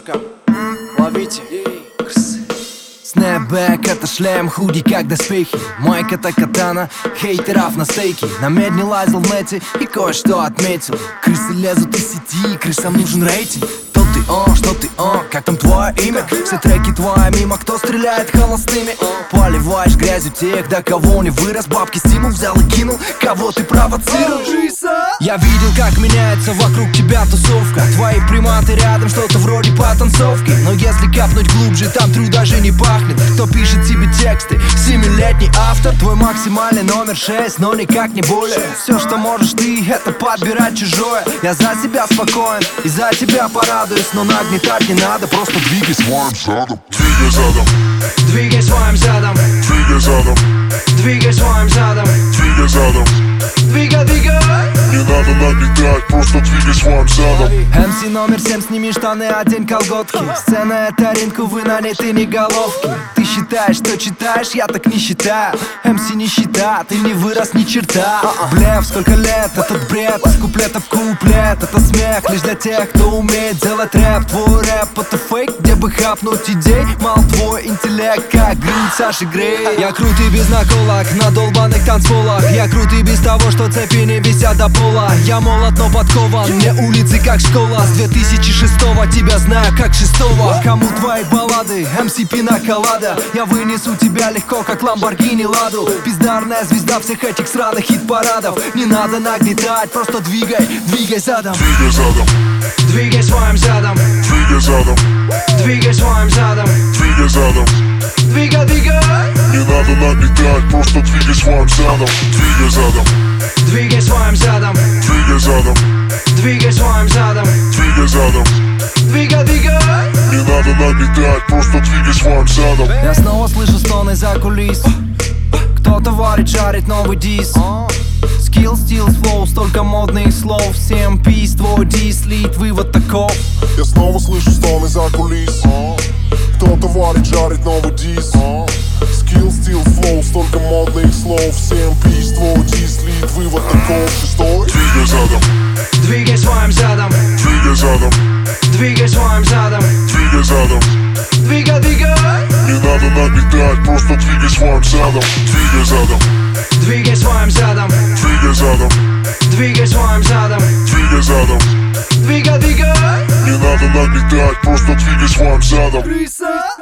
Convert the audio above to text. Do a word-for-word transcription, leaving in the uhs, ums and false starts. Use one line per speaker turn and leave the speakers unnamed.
Пятерка, ловите.
Снэпбэк — это шлем, худи как доспехи. Майка — это катана, хейтеров на стейки. На медне лазил в нете и кое-что отметил. Крысы лезут из сети, крысам нужен рейтинг. Кто ты, о, что ты, о, как там твое имя? Все треки твои мимо, кто стреляет холостыми? Поливаешь грязью тех, до кого не вырос. Бабки стимул взял и кинул, кого ты провоцируешь. Я видел, как меняется вокруг тебя тусовка. Твои приматы рядом, что-то вроде потанцовки. Но если капнуть глубже, там тру даже не пахнет. Кто пишет тебе тексты? Семилетний автор. Твой максимальный номер шесть, но никак не более. Все, что можешь ты, это подбирать чужое. Я за себя спокоен и за тебя порадуюсь. Но нагнетать не надо, просто двигай своим задом.
Двигай задом,
Двигай своим задом,
двигай задом,
двигай своим задом,
двигай задом.
двигай, двигай.
Не надо нагнетать, просто двигай своим задом.
эм си номер семь, сними штаны, одень колготки. Сцена — это ринг, увы, на ней ты не головки. Ты считаешь, что читаешь, я так не считаю. эм си нищета, ты не вырос ни черта. Блеф, сколько лет, этот бред, из куплета в куплет. Это смех лишь для тех, кто умеет делать рэп. Твой рэп — это фейк, где бы хапнуть идей. Мал твой интеллект, как гриль Саши Грей. Я крут и без наколок, на долбаных танцполах. Я крут и без того, что цепи не висят до пола. Я молод, но подкован, мне улицы как школа. С две тысячи шестого тебя знаю как шестого. Кому твои баллады, эм си пинаколада. Я вынесу тебя легко, как Ламборгини Ладу. Бездарная звезда всех этих сраных хит-парадов. Не надо нагнетать, просто двигай, двигай задом.
Двигай задом,
Двигай своим задом,
двигай задом,
двигай своим задом,
двигай задом.
двигай, двигай.
Не надо нагнетать, просто двигай своим задом. Двигай задом,
Двигай своим задом,
двигай задом,
двигай своим задом,
двигай задом.
двигай, двигай.
Не надо нагнетать, просто двигай своим задом.
Я снова слышу стоны за кулис. Кто-то варит, жарит новый дис. Скилл, стил, флоу, столько модных слов. Всем пиз, твой дис, лид, вывод таков.
Я снова слышу стоны за кулис. Кто-то варит, жарит новый дис. Скилл, стил, флоу, столько модных слов. Всем пиз, твой дис, лид, вывод таков. Шестой. Двигай задом,
Двигай своим задом,
двигай задом,
двигай своим задом,
двигай задом.
двигай, двигай.
Не надо нагнетать, просто двигай своим задом. Двигай задом,
Двигай своим задом,
двигай задом,
двигай своим задом,
двигай задом.
двигай, двигай.
Не надо нагнетать, просто двигай своим задом.
Крыса.